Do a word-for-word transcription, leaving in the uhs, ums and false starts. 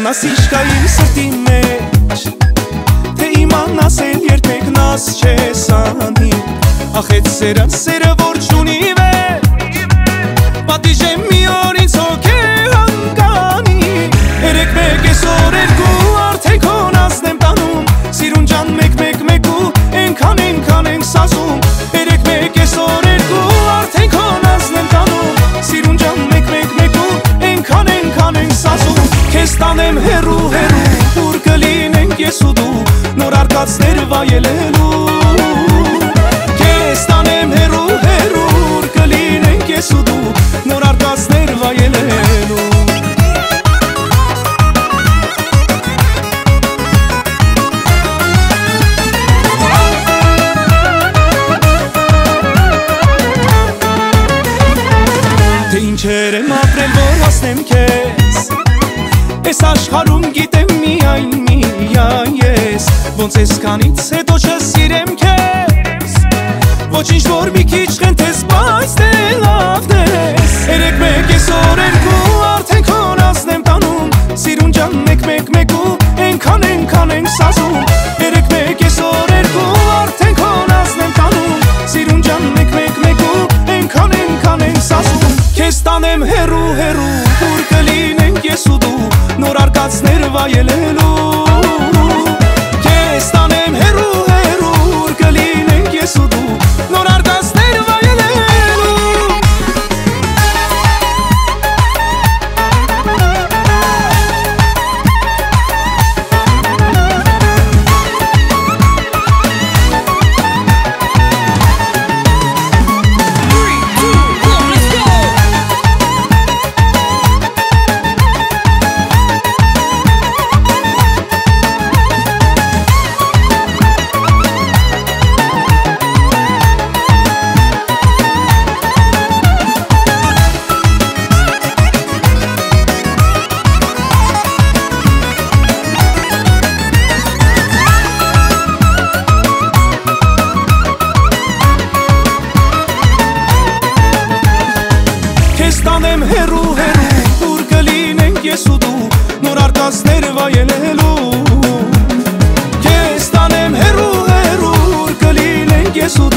Իմանաս ինչ կա իմ սրտի մեջ, թե իմանաս էլ երբեք նաս չես անի, ախ էդ սերը, սերը որ չունի վեր, պատիժ է մի օր ինձ հոգ է հանգանի, երեք մեկ այսօր երկու արդեն քո նազն եմ տանում, սիրուն ջան մեկ մեկ մեկու ենքան ենքան ենք սազում, երեք մեկ այսօր երկու արդեն քո նազն եմ տանում, սիրուն ջան մեկ մեկ մեկու ենքան ենքան ենք սազում, քեզ տանեմ հեռու հեռու, ուր կլինենք ես ու դու, նոր արկածներ վայելելու, քեզ տանեմ հեռու հեռու, ուր կլինենք ես ու դու, նոր արկածներ վայելելու։ Թե ինչեր եմ ապրել, որ հասնեմ քեզ, այս աշխարհում գիտեմ միայն միայն ես, ոնց այսքանից հետո չսիրեմ քեզ, ոչինչ որ մի քիչ խենթես, բայց դե լավն ես, երեք մեկ այսօր երկու արդեն քո նազն եմ տանում, սիրուն ջան մեկ մեկ մեկու ենքան ենքան ենք սազում, երեք մեկ այսօր երկու արդեն քո նազն եմ տանում, սիրուն ջան մեկ մեկ մեկու ենքան ենքան ենք սազում, քեզ տանեմ հեռու հեռու, ուր կլինենք ես ու դու, նոր արկածներ վայելելու, քեզ տանեմ հեռու հեռու, ուր կլինենք ես ու դու, նոր արկածներ վայելելու։ Տանեմ հեռու հեռու, ուր կլինենք ես ու դու, նոր արկածներ վայելելու, քեզ տանեմ հեռու հեռու, ուր կլինենք ես ու